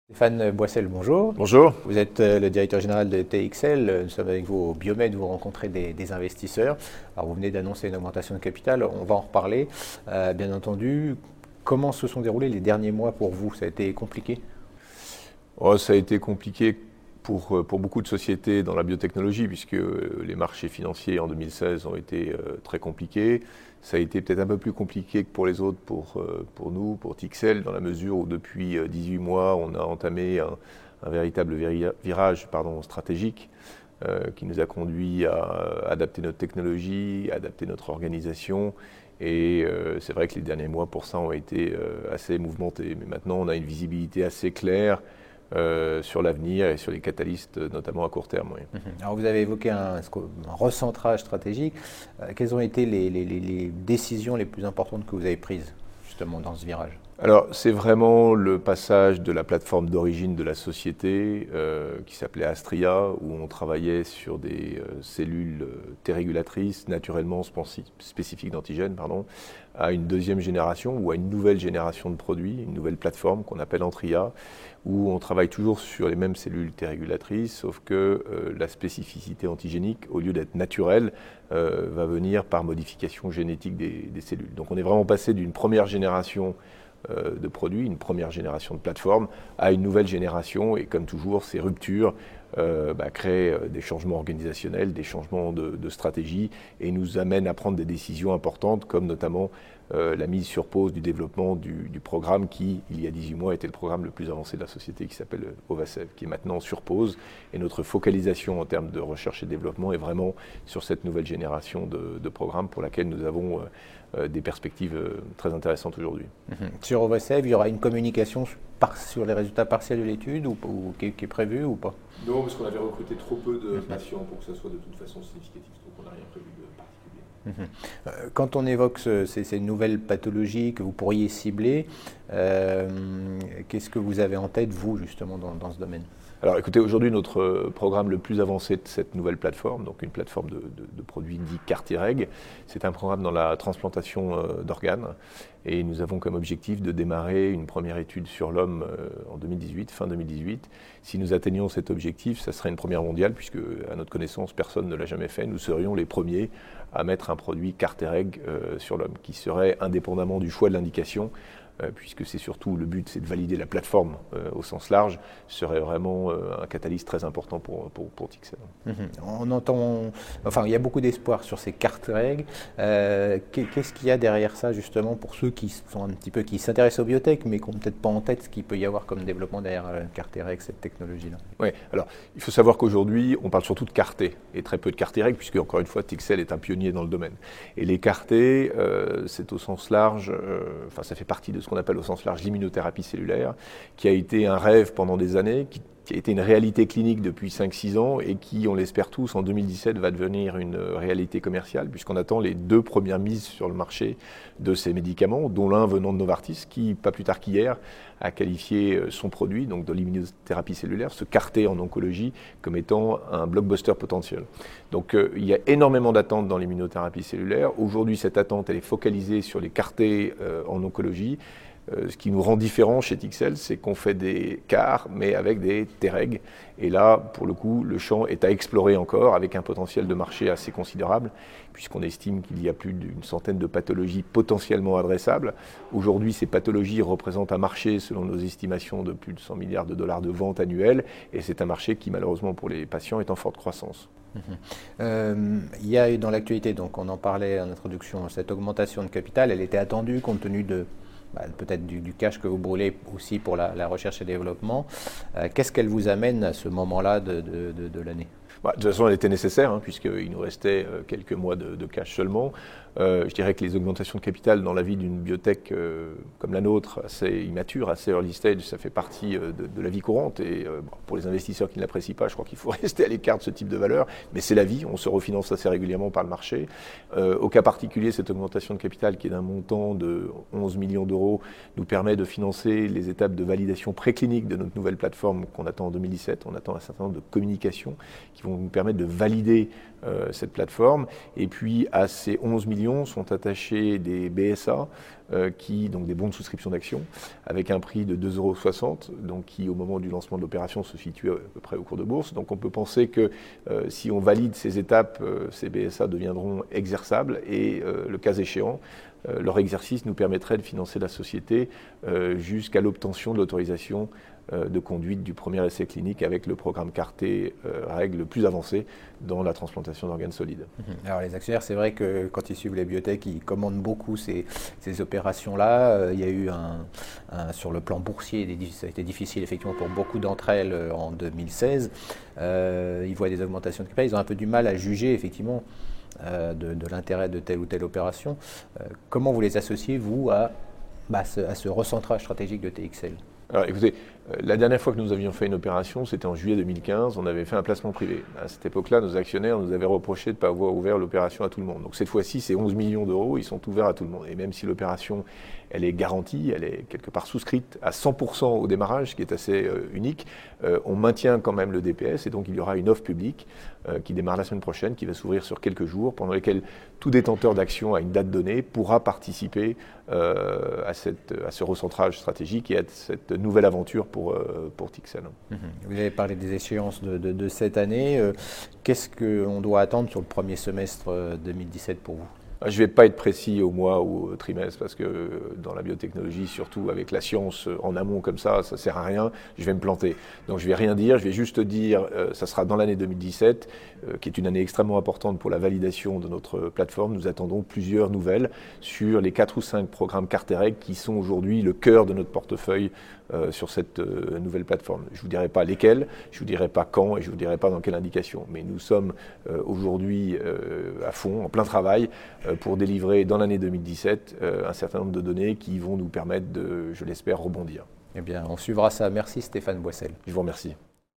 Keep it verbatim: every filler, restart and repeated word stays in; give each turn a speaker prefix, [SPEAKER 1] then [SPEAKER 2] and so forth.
[SPEAKER 1] Stéphane Boissel, bonjour.
[SPEAKER 2] Bonjour.
[SPEAKER 1] Vous êtes euh, le directeur général de T X L. Nous sommes avec vous au Biomed, vous rencontrez des, des investisseurs. Alors vous venez d'annoncer une augmentation de capital, on va en reparler. Euh, bien entendu, comment se sont déroulés les derniers mois pour vous? Ça a été compliqué?
[SPEAKER 2] Oh, ça a été compliqué pour, pour beaucoup de sociétés dans la biotechnologie, puisque les marchés financiers en deux mille seize ont été euh, très compliqués. Ça a été peut-être un peu plus compliqué que pour les autres, pour, euh, pour nous, pour T X L, dans la mesure où depuis dix-huit mois, on a entamé un, un véritable virage pardon, stratégique euh, qui nous a conduit à adapter notre technologie, à adapter notre organisation. Et euh, c'est vrai que les derniers mois, pour ça, ont été euh, assez mouvementés. Mais maintenant, on a une visibilité assez claire Euh, sur l'avenir et sur les catalystes, notamment à court terme. Oui.
[SPEAKER 1] Mmh. Alors vous avez évoqué un, un recentrage stratégique. Euh, quelles ont été les, les, les décisions les plus importantes que vous avez prises justement dans ce virage?
[SPEAKER 2] Alors c'est vraiment le passage de la plateforme d'origine de la société euh, qui s'appelait Astria, où on travaillait sur des euh, cellules T-régulatrices naturellement spécifiques d'antigènes, pardon, à une deuxième génération ou à une nouvelle génération de produits, une nouvelle plateforme qu'on appelle Antria, où on travaille toujours sur les mêmes cellules T-régulatrices, sauf que euh, la spécificité antigénique, au lieu d'être naturelle, euh, va venir par modification génétique des, des cellules. Donc on est vraiment passé d'une première génération euh, de produits, une première génération de plateformes, à une nouvelle génération, et comme toujours, ces ruptures euh, bah, créent des changements organisationnels, des changements de, de stratégie, et nous amènent à prendre des décisions importantes, comme notamment Euh, la mise sur pause du développement du, du programme qui, il y a dix-huit mois, était le programme le plus avancé de la société, qui s'appelle Ovacev, qui est maintenant sur pause. Et notre focalisation en termes de recherche et développement est vraiment sur cette nouvelle génération de, de programmes pour laquelle nous avons euh, des perspectives euh, très intéressantes aujourd'hui.
[SPEAKER 1] Mmh. Sur Ovacev, il y aura une communication par, sur les résultats partiels de l'étude ou, ou qui, qui est prévue ou pas?
[SPEAKER 2] Non, parce qu'on avait recruté trop peu de patients pour que ça soit de toute façon significatif, donc on n'a rien prévu de particulier.
[SPEAKER 1] Quand on évoque ce, ces, ces nouvelles pathologies que vous pourriez cibler, euh, qu'est-ce que vous avez en tête, vous, justement, dans, dans ce domaine?
[SPEAKER 2] Alors écoutez, aujourd'hui, notre programme le plus avancé de cette nouvelle plateforme, donc une plateforme de, de, de produits dits CAR-Treg, c'est un programme dans la transplantation euh, d'organes. Et nous avons comme objectif de démarrer une première étude sur l'homme euh, en deux mille dix-huit, fin deux mille dix-huit. Si nous atteignons cet objectif, ça serait une première mondiale, puisque à notre connaissance, personne ne l'a jamais fait. Nous serions les premiers à mettre un produit CAR-Treg euh, sur l'homme, qui serait indépendamment du choix de l'indication, euh, puisque c'est surtout le but, c'est de valider la plateforme euh, au sens large, serait vraiment euh, un catalyse très important pour, pour, pour T X L.
[SPEAKER 1] Mmh. On entend, enfin, il y a beaucoup d'espoir sur ces CAR-Treg. Euh, qu'est-ce qu'il y a derrière ça, justement, pour ceux qui sont un petit peu, qui s'intéressent aux biotech, mais qui n'ont peut-être pas en tête ce qu'il peut y avoir comme développement derrière euh, CAR-Treg, cette technologie-là?
[SPEAKER 2] Oui, alors il faut savoir qu'aujourd'hui, on parle surtout de CAR-T et très peu de CAR-Treg, puisque encore une fois, T X L est un pionnier dans le domaine. Et les CAR-T, euh, c'est au sens large, euh, enfin ça fait partie de ce qu'on appelle au sens large l'immunothérapie cellulaire, qui a été un rêve pendant des années, qui, qui a été une réalité clinique depuis cinq six ans et qui, on l'espère tous, en deux mille dix-sept va devenir une réalité commerciale, puisqu'on attend les deux premières mises sur le marché de ces médicaments, dont l'un venant de Novartis, qui, pas plus tard qu'hier, a qualifié son produit, donc de l'immunothérapie cellulaire, ce CAR-T en oncologie, comme étant un blockbuster potentiel. Donc euh, il y a énormément d'attentes dans l'immunothérapie cellulaire. Aujourd'hui, cette attente, elle est focalisée sur les CAR-T euh, en oncologie. Euh, ce qui nous rend différents chez T X L, c'est qu'on fait des CAR, mais avec des Treg. Et là, pour le coup, le champ est à explorer encore, avec un potentiel de marché assez considérable, puisqu'on estime qu'il y a plus d'une centaine de pathologies potentiellement adressables. Aujourd'hui, ces pathologies représentent un marché, selon nos estimations, de plus de cent milliards de dollars de vente annuelle, et c'est un marché qui, malheureusement pour les patients, est en forte croissance.
[SPEAKER 1] Mmh. Euh, il y a eu dans l'actualité, donc on en parlait en introduction, cette augmentation de capital, elle était attendue compte tenu de Bah, peut-être du, du cash que vous brûlez aussi pour la, la recherche et développement. Euh, qu'est-ce qu'elle vous amène à ce moment-là de, de, de, de l'année?
[SPEAKER 2] Bah, de toute façon, elle était nécessaire, hein, puisqu'il nous restait euh, quelques mois de, de cash seulement. Euh, je dirais que les augmentations de capital dans la vie d'une biotech euh, comme la nôtre, assez immature, assez early stage, ça fait partie euh, de, de la vie courante. Et euh, bon, pour les investisseurs qui ne l'apprécient pas, je crois qu'il faut rester à l'écart de ce type de valeur. Mais c'est la vie, on se refinance assez régulièrement par le marché. Euh, au cas particulier, cette augmentation de capital, qui est d'un montant de onze millions d'euros, nous permet de financer les étapes de validation préclinique de notre nouvelle plateforme qu'on attend en deux mille dix-sept. On attend un certain nombre de communications qui vont nous permettre de valider euh, cette plateforme. Et puis à ces onze millions sont attachés des B S A euh, qui, donc des bons de souscription d'actions, avec un prix de deux euros soixante, donc qui au moment du lancement de l'opération se situe à peu près au cours de bourse. Donc on peut penser que euh, si on valide ces étapes, euh, ces B S A deviendront exerçables et euh, le cas échéant, euh, leur exercice nous permettrait de financer la société euh, jusqu'à l'obtention de l'autorisation de conduite du premier essai clinique avec le programme CAR-T euh, règle le plus avancé dans la transplantation d'organes solides.
[SPEAKER 1] Alors les actionnaires, c'est vrai que quand ils suivent les biotech, ils commandent beaucoup ces, ces opérations-là. Euh, il y a eu un, un, sur le plan boursier, ça a été difficile effectivement pour beaucoup d'entre elles en deux mille seize. Euh, ils voient des augmentations de capital, ils ont un peu du mal à juger effectivement euh, de, de l'intérêt de telle ou telle opération. Euh, comment vous les associez, vous, à, bah, ce, à ce recentrage stratégique de T X L ?
[SPEAKER 2] Alors écoutez, la dernière fois que nous avions fait une opération, c'était en juillet deux mille quinze, on avait fait un placement privé. À cette époque-là, nos actionnaires nous avaient reproché de ne pas avoir ouvert l'opération à tout le monde. Donc cette fois-ci, c'est onze millions d'euros, ils sont ouverts à tout le monde. Et même si l'opération, elle est garantie, elle est quelque part souscrite à cent pour cent au démarrage, ce qui est assez euh, unique, euh, on maintient quand même le D P S et donc il y aura une offre publique euh, qui démarre la semaine prochaine, qui va s'ouvrir sur quelques jours, pendant lesquels tout détenteur d'actions à une date donnée pourra participer euh, à, cette, à ce recentrage stratégique et à cette nouvelle aventure pour, euh, pour T X L.
[SPEAKER 1] Mmh. Vous avez parlé des échéances de, de, de cette année. Euh, qu'est-ce qu'on doit attendre sur le premier semestre deux mille dix-sept pour vous ?
[SPEAKER 2] Je ne vais pas être précis au mois ou au trimestre parce que dans la biotechnologie, surtout avec la science en amont comme ça, ça ne sert à rien, je vais me planter. Donc je ne vais rien dire, je vais juste dire euh, ça sera dans l'année deux mille dix-sept, euh, qui est une année extrêmement importante pour la validation de notre plateforme. Nous attendons plusieurs nouvelles sur les quatre ou cinq programmes CAR-T qui sont aujourd'hui le cœur de notre portefeuille euh, sur cette euh, nouvelle plateforme. Je ne vous dirai pas lesquels, je ne vous dirai pas quand et je ne vous dirai pas dans quelle indication. Mais nous sommes euh, aujourd'hui euh, à fond, en plein travail, pour délivrer dans l'année deux mille dix-sept euh, un certain nombre de données qui vont nous permettre de, je l'espère, rebondir.
[SPEAKER 1] Eh bien, on suivra ça. Merci Stéphane Boissel.
[SPEAKER 2] Je vous remercie.